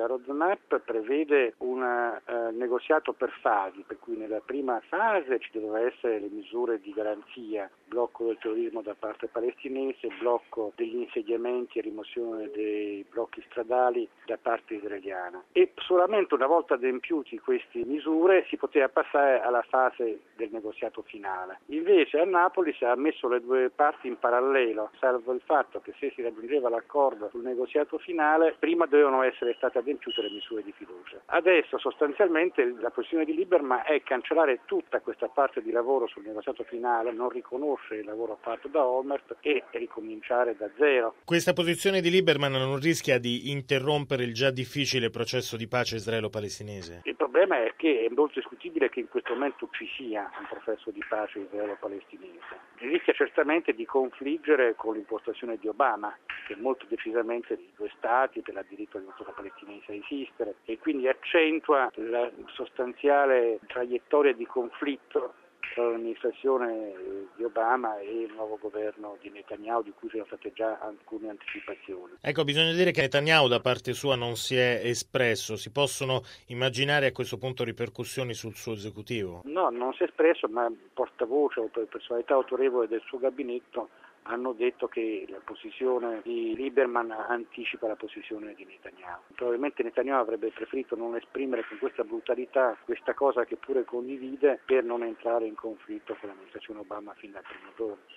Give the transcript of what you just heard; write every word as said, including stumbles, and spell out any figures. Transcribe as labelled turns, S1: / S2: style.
S1: La roadmap prevede un eh, negoziato per fasi, per cui nella prima fase ci doveva essere le misure di garanzia, blocco del terrorismo da parte palestinese, blocco degli insediamenti e rimozione dei blocchi stradali da parte israeliana. E solamente una volta adempiuti queste misure si poteva passare alla fase del negoziato finale. Invece a Napoli si ha messo le due parti in parallelo, salvo il fatto che se si raggiungeva l'accordo sul negoziato finale, prima dovevano essere state adempiute le misure di fiducia. Adesso sostanzialmente la posizione di Lieberman è cancellare tutta questa parte di lavoro sul negoziato finale, non riconoscere il lavoro fatto da Olmert e ricominciare da zero.
S2: Questa posizione di Lieberman non rischia di interrompere il già difficile processo di pace israelo-palestinese?
S1: Il problema è che è molto discutibile che in questo momento ci sia un processo di pace israelo-palestinese. Rischia certamente di confliggere con l'impostazione di Obama, che molto decisamente di due stati per il diritto del popolo palestinese a esistere, e quindi accentua la sostanziale traiettoria di conflitto tra l'amministrazione di Obama e il nuovo governo di Netanyahu, di cui ci sono state già alcune anticipazioni.
S2: Ecco, bisogna dire che Netanyahu da parte sua non si è espresso. Si possono immaginare a questo punto ripercussioni sul suo esecutivo?
S1: No, non si è espresso, ma portavoce o personalità autorevole del suo gabinetto hanno detto che la posizione di Lieberman anticipa la posizione di Netanyahu. Probabilmente Netanyahu avrebbe preferito non esprimere con questa brutalità questa cosa che pure condivide per non entrare in conflitto con l'amministrazione Obama fin dal primo giorno.